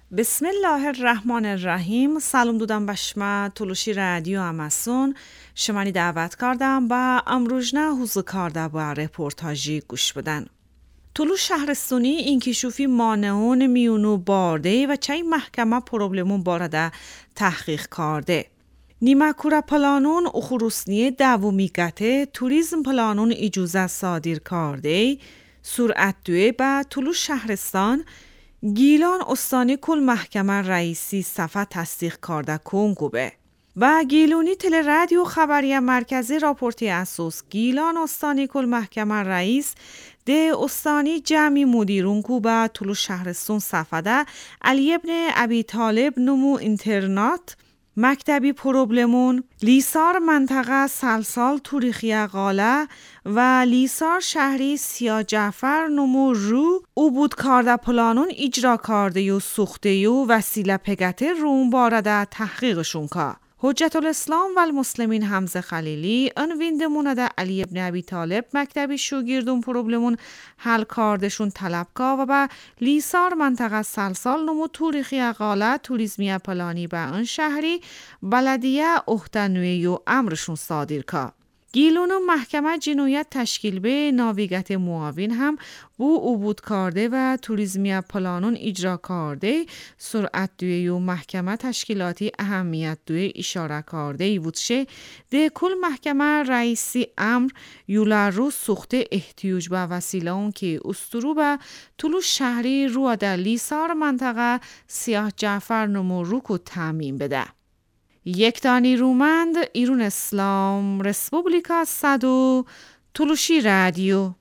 بسم الله الرحمن الرحیم. سلام دودم بشما تلوشی رادیو اماسون شمانی دعوت کردم با امروزنا حوزه کرده با رپورتاجی گوش بدن. تلو شهرستانی اینکشوفی مانعون میونو بارده و چای محکمه پروبلمون بارده تحقیق کرده. نیمکورا پلانون اخروسنی دومیگته توریزم پلانون اجازه صادر کرده سرعت دوی با تلو شهرستان گیلان استانی کل محکمه رئیسی صفحه تصدیق کرده کنگوبه و گیلونی تل رادیو خبریه مرکزی راپورتی اساس گیلان استانی کل محکمه رئیس ده استانی جمعی مدیرون کوبه تلو شهرستان صفحه ده علی ابن ابی طالب نمو اینترنات مکتبی پروبلمون لیسار منطقه سلسال توریخی غاله و لیسار شهری سیا جعفر نمو رو او بود کارده پلانون اجرا کرده یو سوخته یو وسیله پگته روم بارده تحقیقشون که حجت الاسلام و المسلمین حمزه خلیلی انوینده مونده علی ابن ابی طالب مکتبی شوگیردون پروبلمون حل کاردشون طلب که و با لیسار منطقه سلسال نمو توریخی اقاله توریزمی پلانی با ان شهری بلدیه اختنوی و امرشون صادر که گیلون و محکمه جنایت تشکیل به ناویگت معاون هم بو عبود کرده و توریزمی پلانون اجرا کرده سرعت دوی و محکمه تشکیلاتی اهمیت دوی اشاره کرده ای بودشه ده کل محکمه رئیسی امر یولا رو سوخته احتیاج به وسیله اون که استرو به طلو شهری رو در لیسار منطقه سیاه جعفر نمو روکو تعمین بده. یک دانی رومند ایرون اسلام رسپوبلیکا صدو تلوشی رادیو